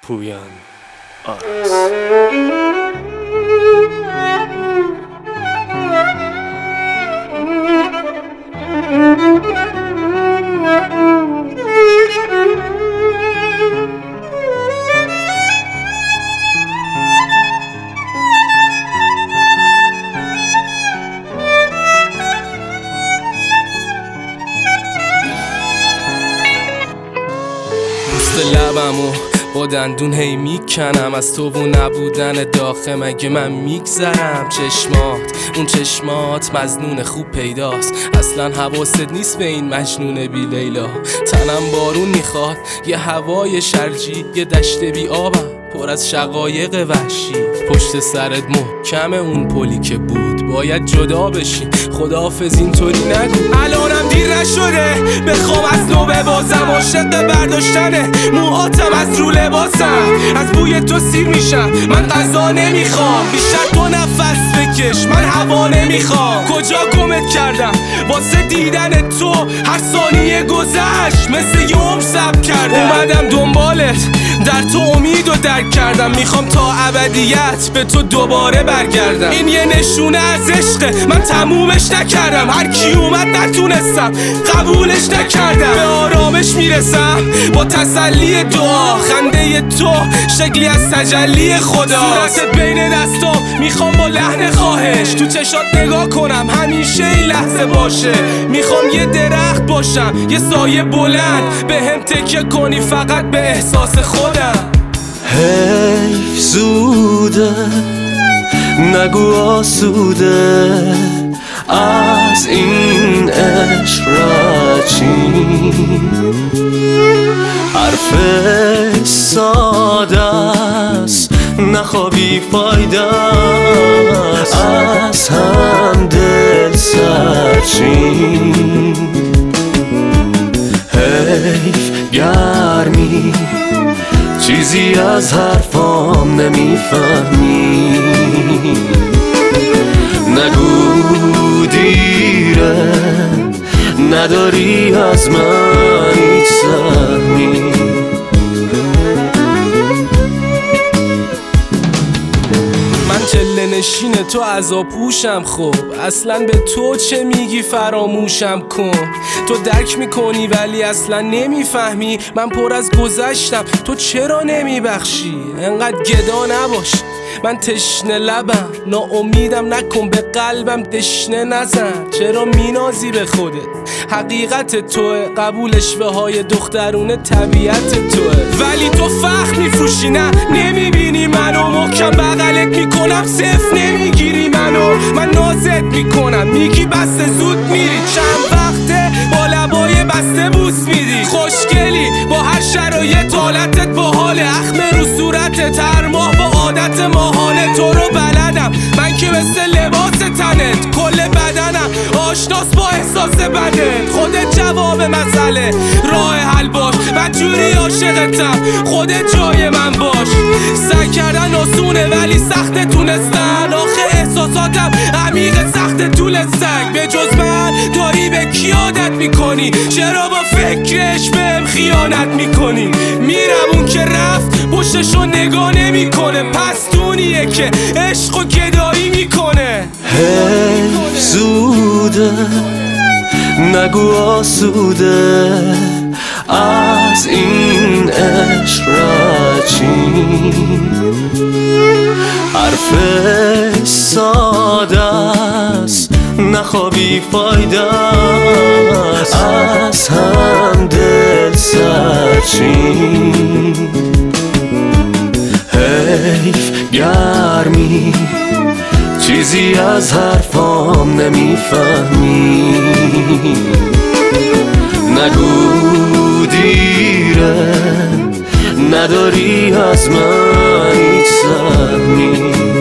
پویان لبمو با دندون هی میکنم از تو و نبودن داخل مگه من میگذرم. اون چشمات مظنون خوب پیداست، اصلا حواست نیست به این مجنون بی لیلا. تنم بارون میخواد، یه هوای شرجی، یه دشت بی آبم پر از شقایق وحشی. پشت سرت محکم اون پلی که بود، باید جدا بشی، خداحافظ اینطوری نگو. الانم دیر نشده بخوام از نو ببازم، عاشق برداشتن موهاتم از رو لباسم. از بوی تو سیر میشم، من غذا نمیخوام، بیشتر تو نفس بکش، من هوا نمیخوام. کجا گمت کردم واسه دیدن تو، هر ثانیه گذشت مثل یه عمر صبر کردم. اومدم دنبالت، در تو امید و درک کردم، میخوام تا ابدیت به تو دوباره برگردم. این یه نشونه از عشقه، من تمومش نکردم، هر کی اومد نتونستم قبولش نکردم. به آرامش میرسم با تسلی دعا، خنده تو شکلی از تجلی خدا. صورتت بین دستام، میخوام با لحن خواهش تو چشات نگاه کنم، همیشه این لحظه باشه. میخوام یه درخت باشم، یه سایه بلند، به هم تکیه کنی فقط به احساس خودم. حیف زوده نگو آسوده، از این عشق رچی حرف ساده است، نخوابی فایده است، از هم دل سرچین. حیف گرمی چیزی از حرفام نمیفهمی، نگو دیره نداری از من هیچ سهمی. من چله نشین تو عذاب‌پوشم، خب اصلا به تو چه میگی فراموشم کن. تو درک میکنی ولی اصلا نمیفهمی، من پر از گذشتم تو چرا نمیبخشی. انقدر گدا نباش، من تشنه لبم، ناامیدم نکن، به قلبم دشنه نزن. چرا مینازی به خودت؟ حقیقت توه، قبول اشوه های دخترونه طبیعت توه. ولی تو فخر میفروشی، نه نمیبینی منو، محکم بغلت میکنم صفر نمیگیری منو. من نازت میکنم میگی بسته زود میری، چند وقته با لبای بسته بوس میدی. خوشگلی با هر شرایط، حالتت باحاله، اخم رو صورتت، هر ماه با عادت ماهانه. تو رو بلدم من که مثل لباس تنت، کل بدنم آشناس با احساس بدن. خودت جواب مسئله، راه حل باش، من جوری عاشقتم، خودت جای من باش. سعی کردن آسونه ولی سخت تونستن، آخه احساساتم عمیق سخت طول سنگ. به جز من داری به کی عادت میکنی؟ چرا با فکرش بهم خیانت میکنی؟ میرم اون که رفت پشتشو نگاه نمیکنه، پس دونیه که عشق و گدایی میکنه. حیف زوده نگو آسوده، از این عشق رچی حرف ساده است، نخوابی فایده است، از هم دل سرچین. حیف گرمی چیزی از حرفام نمیفهمی، نگو دیره نداری از من هیچ سهمی.